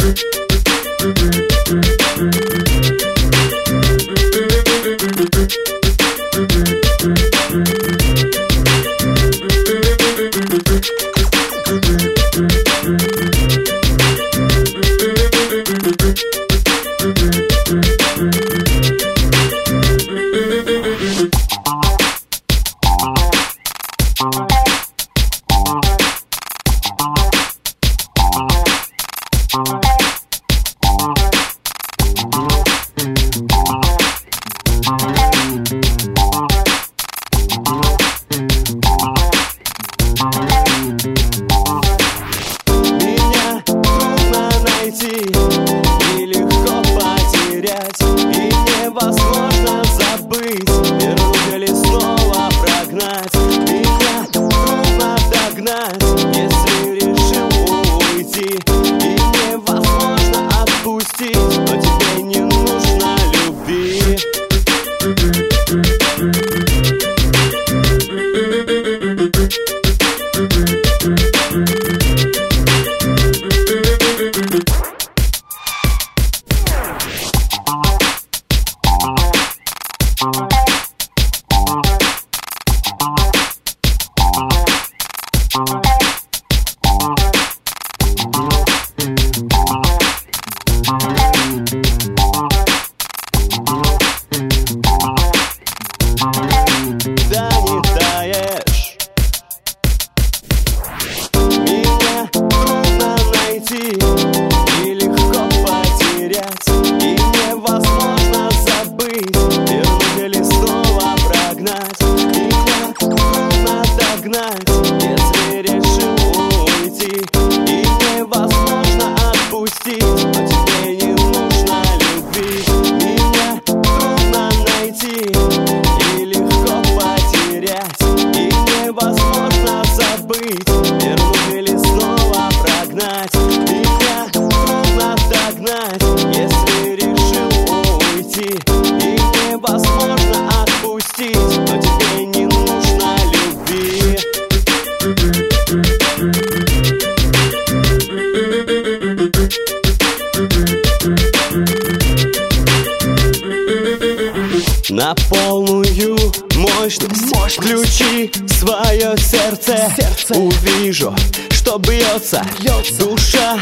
На полную мощность включи свое сердце. Увижу, что бьется, душа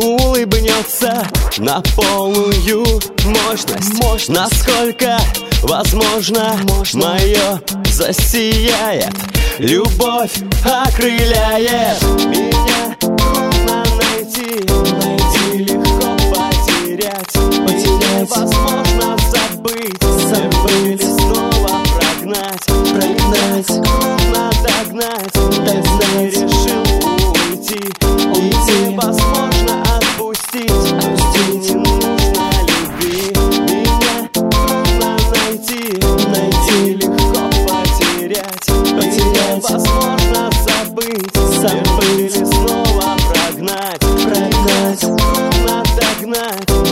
улыбнется. На полную мощность, насколько возможно, мое засияет. Любовь окрыляет. Меня трудно найти, легко потерять. Невозможно забыть или снова прогнать. Трудно догнать, если решил уйти. Невозможно отпустить, не нужно любви. Меня трудно найти, легко потерять. Невозможно забыть или снова прогнать. Трудно догнать,